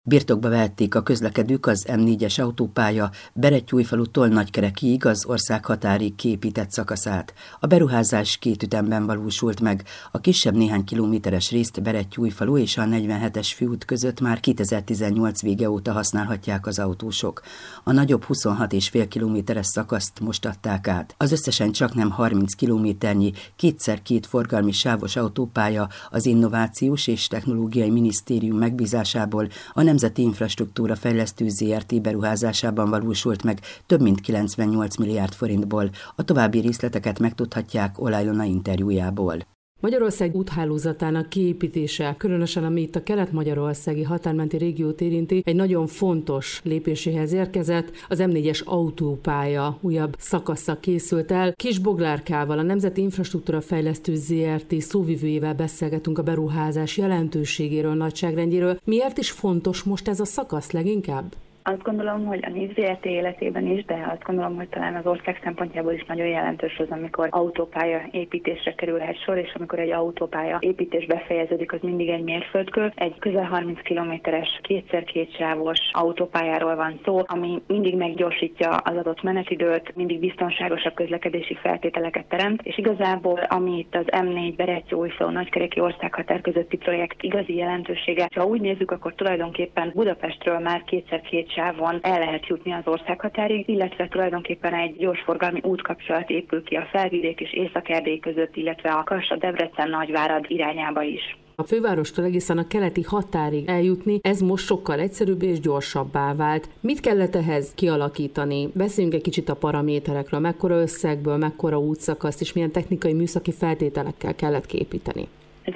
Birtokba vehették a közlekedők az M4-es autópálya Berettyóújfalutól Nagykerekiig az ország határig kiépített szakaszát. A beruházás 2 ütemben valósult meg. A kisebb néhány kilométeres részt Berettyóújfalu és a 47-es főút között már 2018 vége óta használhatják az autósok. A nagyobb 26,5 kilométeres szakaszt most adták át. Az összesen csaknem 30 kilométernyi 2x2 forgalmi sávos autópálya az Innovációs és Technológiai Minisztérium megbízásából a Nemzeti Infrastruktúra Fejlesztő Zrt. Beruházásában valósult meg több mint 98 milliárd forintból. A további részleteket megtudhatják Oláj Ilona interjújából. Magyarország úthálózatának kiépítése, különösen ami itt a kelet-magyarországi határmenti régiót érinti, egy nagyon fontos lépéséhez érkezett. Az M4-es autópálya újabb szakasza készült el. Kis Boglárkával, a Nemzeti Infrastruktúra Fejlesztő Zrt. Szóvivőjével beszélgetünk a beruházás jelentőségéről, nagyságrendjéről. Miért is fontos most ez a szakasz leginkább? Azt gondolom, hogy a NIV Zrt. Életében is, de azt gondolom, hogy talán az ország szempontjából is nagyon jelentős az, amikor autópálya építésre kerülhet sor, és amikor egy autópálya építés befejeződik, az mindig egy mérföldkő. Egy közel 30 kilométeres 2x2 sávos autópályáról van szó, ami mindig meggyorsítja az adott menetidőt, mindig biztonságosabb közlekedési feltételeket teremt, és igazából ami itt az M4 Berettyóújfalu Nagykereki országhatár közötti projekt igazi jelentősége, ha úgy nézzük, akkor tulajdonképpen Budapestről már 2x2 sávon el lehet jutni az országhatárig, illetve tulajdonképpen egy gyorsforgalmi útkapcsolat épül ki a Felvidék és Észak-Erdély között, illetve a Kassa-Debrecen-Nagyvárad irányába is. A fővárostól egészen a keleti határig eljutni, ez most sokkal egyszerűbb és gyorsabbá vált. Mit kellett ehhez kialakítani? Beszéljünk egy kicsit a paraméterekről, mekkora összegből, mekkora útszakaszt és milyen technikai műszaki feltételekkel kellett kiépíteni. Ez a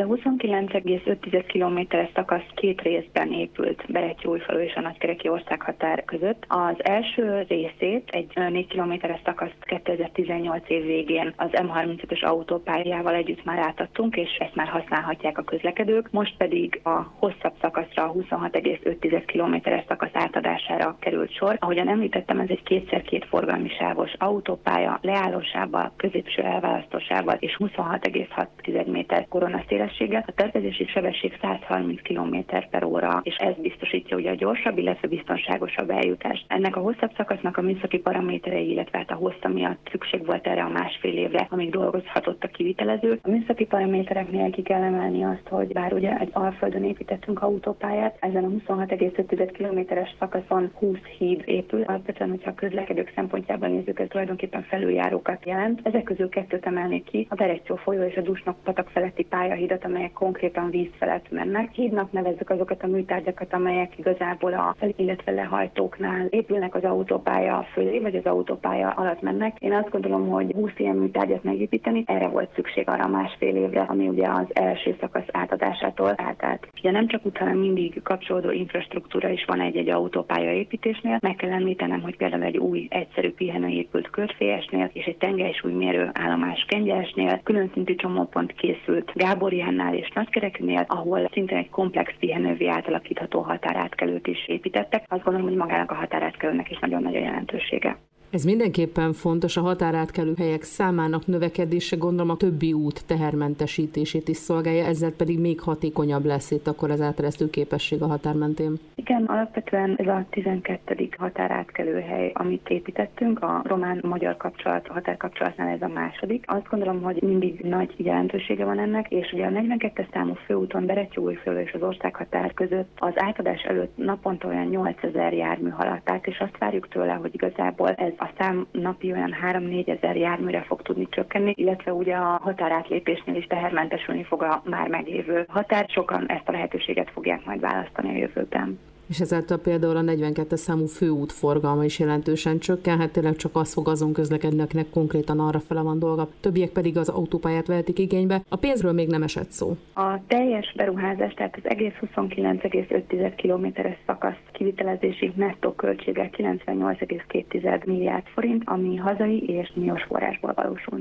29,5 kilométeres szakasz 2 részben épült Berettyóújfalu és a Nagykereki országhatár között. Az első részét, egy 4 kilométeres szakaszt 2018 év végén az M35-ös autópályával együtt már átadtunk, és ezt már használhatják a közlekedők. Most pedig a hosszabb szakaszra, a 26,5 kilométeres szakasz átadására került sor. Ahogyan említettem, ez egy 2x2 forgalmi sávos autópálya, leállósávval, középső elválasztósával és 26,6 méter koronaszélességgel. A tervezési sebesség 130 km/h, és ez biztosítja ugye a gyorsabb, illetve biztonságosabb eljutást. Ennek a hosszabb szakasznak a műszaki paraméterei, illetve hát a hossza miatt szükség volt erre a 1,5 évre, amíg dolgozhatott a kivitelező. A műszaki paramétereknél ki kell emelni azt, hogy bár ugye egy alföldön építettünk autópályát, ezen a 26,5 kilométeres szakaszon 20 híd épül. Alapvetően, hogyha a közlekedők szempontjából nézzük, ez tulajdonképpen felüljárókat jelent. Ezek közül 2 emelnék ki, a Berettyó folyó és a Dusnok patak feletti pályahidat, amelyek konkrétan víz felett mennek. Hídnak nevezzük azokat a műtárgyakat, amelyek igazából a fel, illetve lehajtóknál épülnek az autópálya fölé, vagy az autópálya alatt mennek. Én azt gondolom, hogy 20 ilyen műtárgyat megépíteni, erre volt szükség arra 1,5 évre, ami ugye az első szakasz átadásától átállt. Ugye nem csak utána mindig kapcsolódó infrastruktúra is van egy autópálya építésnél. Meg kell említenem, hogy például egy új egyszerű pihenő épült Körfélyesnél, és egy tengelysúlymérő állomás Kengyesnél, külön szintű csomópont készült Gáborjánál és Nagykerekinél, ahol szintén egy komplex pihenővé átalakítható határátkelőt is építettek. Azt gondolom, hogy magának a határátkelőnek is nagyon nagy a jelentősége. Ez mindenképpen fontos, a határátkelő helyek számának növekedése, gondolom a többi út tehermentesítését is szolgálja, ezzel pedig még hatékonyabb lesz itt akkor az áteresztő képesség a határ mentén. Igen, alapvetően ez a 12. határátkelőhely, amit építettünk, a román-magyar kapcsolat, a határkapcsolatnál ez a második. Azt gondolom, hogy mindig nagy jelentősége van ennek, és ugye a 42-es számú főúton Berettyóújfalu és az országhatár között az átadás előtt naponta olyan 8000 jármű haladt át, és azt várjuk tőle, hogy igazából ez a szám napi olyan 3-4 ezer járműre fog tudni csökkenni, illetve ugye a határátlépésnél is tehermentesülni fog a már meglévő határ. Sokan ezt a lehetőséget fogják majd választani a jövőben. És ezáltal például a 42-es számú főút forgalma is jelentősen csökkenhet, tényleg csak az fog azon közlekedni, akinek konkrétan arra fele van dolga. Többiek pedig az autópályát vehetik igénybe. A pénzről még nem esett szó. A teljes beruházás, tehát az egész 29,5 kilométeres szakasz kivitelezési nettó költsége 98,2 milliárd forint, ami hazai és uniós forrásból valósul meg.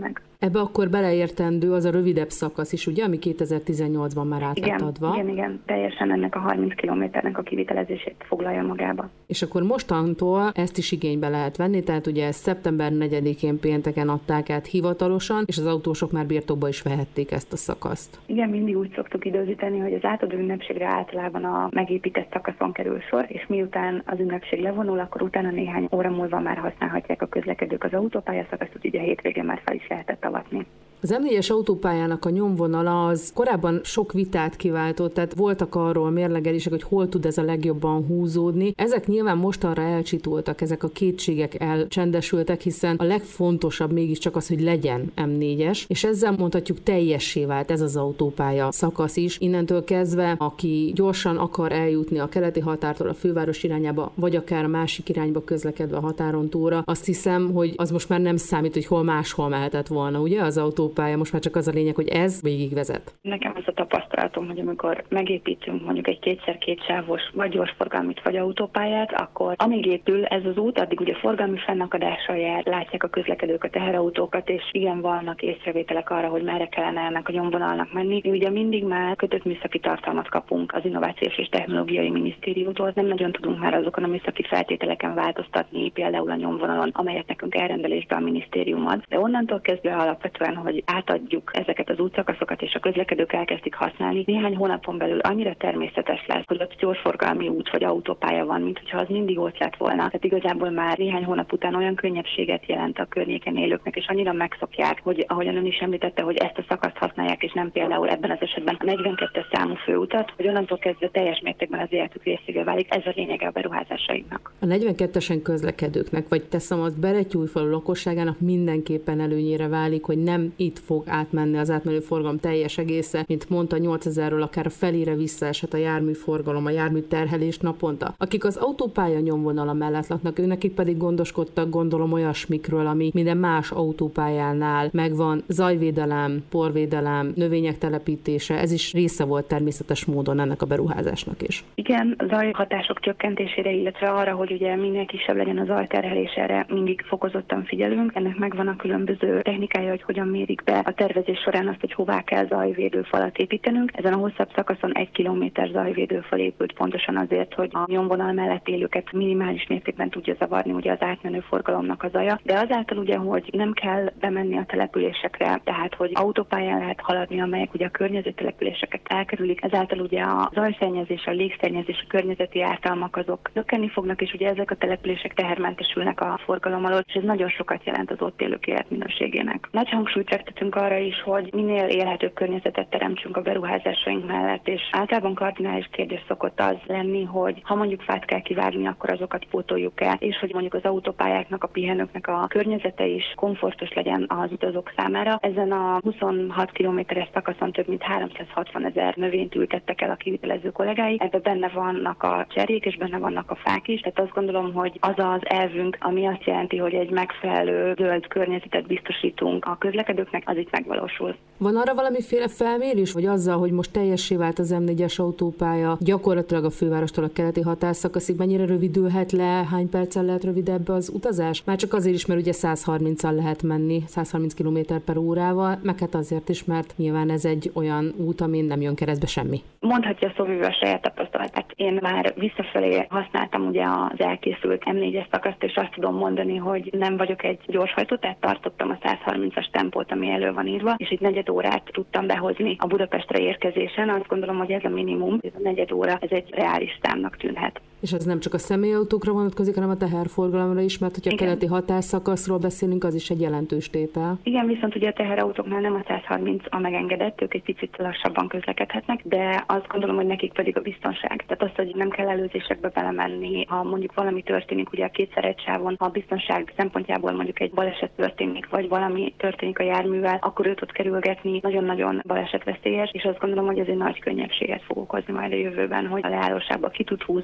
Ebbe akkor beleértendő az a rövidebb szakasz is, ugye, ami 2018-ban már át lett adva. Igen, teljesen ennek a 30 kilométernek a kivitelezését foglalja magába. És akkor mostantól ezt is igénybe lehet venni, tehát ugye szeptember 4-én pénteken adták át hivatalosan, és az autósok már birtokba is vehették ezt a szakaszt. Igen, mindig úgy szoktuk időzíteni, hogy az átadó ünnepségre általában a megépített szakaszon kerül sor, és miután az ünnepség levonul, akkor utána néhány óra múlva már használhatják a közlekedők az autópályaszakaszt, úgyhogy a hétvégén már fel is lehetett avatni. Az M4-es autópályának a nyomvonala az korábban sok vitát kiváltott, tehát voltak arról mérlegelések, hogy hol tud ez a legjobban húzódni. Ezek nyilván mostanra elcsitultak, ezek a kétségek elcsendesültek, hiszen a legfontosabb mégiscsak az, hogy legyen M4-es, és ezzel mondhatjuk teljessé vált ez az autópálya szakasz is. Innentől kezdve, aki gyorsan akar eljutni a keleti határtól a főváros irányába, vagy akár a másik irányba közlekedve a határon túlra, azt hiszem, hogy az most már nem számít, hogy hol máshol mehetett volna, ugye az autópálya, most már csak az a lényeg, hogy ez végigvezet. Nekem az a tapasztalatom, hogy amikor megépítünk mondjuk egy 2x2 sávos vagy gyorsforgalmit vagy autópályát, akkor amíg épül ez az út, addig ugye forgalmi fennakadással jár, látják a közlekedők a teherautókat, és igen, vannak észrevételek arra, hogy merre kellene ennek a nyomvonalnak menni. Mi ugye mindig már kötött műszaki tartalmat kapunk az Innovációs és Technológiai Minisztériumtól, nem nagyon tudunk már azokon a műszaki feltételeken változtatni, például a nyomvonalon, amelyet nekünk elrendelésben a minisztérium ad. De onnantól kezdve alapvetően, hogy átadjuk ezeket az útszakaszokat, és a közlekedők elkezdik használni, néhány hónapon belül annyira természetes lesz, hogy ott gyorsforgalmi út vagy autópálya van, mint hogyha az mindig ott lett volna. Tehát igazából már néhány hónap után olyan könnyebbséget jelent a környéken élőknek, és annyira megszokják, hogy ahogyan ön is említette, hogy ezt a szakaszt használják, és nem például ebben az esetben a 42-es számú főutat, hogy onnantól kezdve teljes mértékben az életük részévé válik. Ez a lényege a beruházásainknak. A 42-esen közlekedőknek, vagy teszem azt, Berettyújfalu lakosságának mindenképpen előnyére válik, hogy nem itt fog átmenni az átmenő forgalom teljes egésze, mint mondta, 8000-ről akár a felére visszaesett a járműforgalom, a járműterhelés naponta. Akik az autópálya nyomvonala mellett laknak, őnekik pedig gondoskodtak, gondolom, olyasmikről, ami minden más autópályánál megvan, zajvédelem, porvédelem, növények telepítése, ez is része volt természetes módon ennek a beruházásnak is. Igen, zajhatások csökkentésére, illetve arra, hogy ugye minél kisebb legyen a zajterhelés, erre mindig fokozottan figyelünk. Ennek megvan a különböző technikája, hogy hogyan mérik be a tervezés során azt, hogy hová kell zajvédőfalat építenünk. Ezen a hosszabb szakaszon 1 kilométer zajvédőfal épült pontosan azért, hogy a nyomvonal mellett élőket minimális mértékben tudja zavarni ugye az átmenő forgalomnak a zaja. De azáltal ugye, hogy nem kell bemenni a településekre, tehát hogy autópályán lehet haladni, amelyek ugye a környező településeket elkerülik, ezáltal ugye a zajszennyezés, a légszennyezés, a környezeti ártalmak azok csökkenni fognak, és ugye ezek a települések tehermentesülnek a forgalom alól, és ez nagyon sokat jelent az ott élők életminőségének. Nagy hangsúlyt fektetünk arra is, hogy minél élhetőbb környezetet teremtsünk a beruházásaink mellett, és általában kardinális kérdés szokott az lenni, hogy ha mondjuk fát kell kivágni, akkor azokat pótoljuk el, és hogy mondjuk az autópályáknak, a pihenőknek a környezete is komfortos legyen az utazók számára. Ezen a 26 kilométeres szakaszon több mint 360 000 növényt ültettek el a kivitelező kollégái. Ebben benne vannak a cserjék, és benne vannak a fák is. Tehát azt gondolom, hogy az az elvünk, ami azt jelenti, hogy egy megfelelő zöld környezetet biztosítunk a közlekedőknek, az itt megvalósul. Van arra valamiféle felmérés, vagy azzal, hogy most teljessé vált az M4-es autópálya, gyakorlatilag a fővárostól a keleti határszakaszig mennyire rövidülhet le, hány perccel lehet rövidebb az utazás? Már csak azért is, mert ugye 130-al lehet menni, 130 km/órával, meg hát azért is, mert nyilván ez egy olyan út, amin nem jön keresztbe semmi. Mondhatja a szóvivő a saját tapasztalatát. Én már visszafelé használtam ugye az elkészült M4-es szakaszt, és azt tudom mondani, hogy nem vagyok egy gyorshajtó, tehát tartottam a 130-as tempót, ami elő van írva, és itt negyed órát tudtam behozni a Budapestre érkezésen. Azt gondolom, hogy ez a minimum, ez a negyed óra, ez egy reális számnak tűnhet. És ez nem csak a személyautókra vonatkozik, hanem a teherforgalomra is, mert hogyha a keleti határszakaszról beszélünk, az is egy jelentős tétel. Igen, viszont ugye a teherautóknál nem a 130 a megengedett, ők egy picit lassabban közlekedhetnek, de azt gondolom, hogy nekik pedig a biztonság. Tehát azt, hogy nem kell előzésekbe belemenni, ha mondjuk valami történik, ugye a kétszer egy sávon, ha a biztonság szempontjából mondjuk egy baleset történik, vagy valami történik a járművel, akkor őt ott kerülgetni nagyon-nagyon balesetveszélyes, és azt gondolom, hogy ez egy nagy könnyebbséget fog okozni majd a jövőben, hogy a leállóságba ki tud húzódni,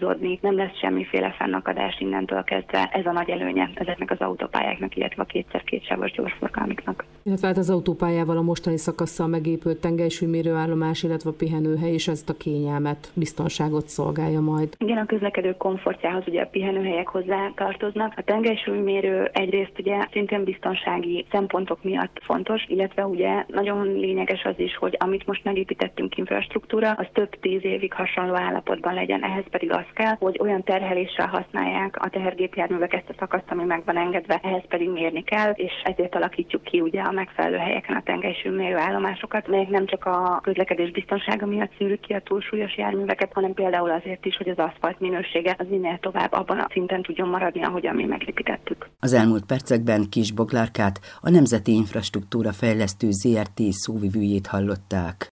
nem lesz semmiféle fennakadás innentől kezdve. Ez a nagy előnye ezeknek az autópályáknak, illetve a 2x2 sávos gyorsforgalmiknak. Illetve hát az autópályával a mostani szakasszal megépült tengelysúlymérőállomás, illetve a pihenőhely is ezt a kényelmet, biztonságot szolgálja majd. Igen, a közlekedők komfortjához ugye a pihenőhelyek hozzá tartoznak. A tengelysúlymérő egyrészt ugye szintén biztonsági szempontok miatt fontos, illetve ugye nagyon lényeges az is, hogy amit most megépítettünk infrastruktúra, az több 10 évig hasonló állapotban legyen. Ehhez pedig az kell, hogy olyan terheléssel használják a tehergépjárművek ezt a szakaszt, ami meg van engedve, ehhez pedig mérni kell, és ezért alakítjuk ki ugye a megfelelő helyeken a tengelysúlymérő állomásokat, melyek nem csak a közlekedés biztonsága miatt szűrük ki a túlsúlyos járműveket, hanem például azért is, hogy az aszfalt minősége az minél tovább abban a szinten tudjon maradni, ahogyan mi megépítettük. Az elmúlt percekben Kis Boglárkát, a Nemzeti Infrastruktúra Fejlesztő ZRT szóvivőjét hallották.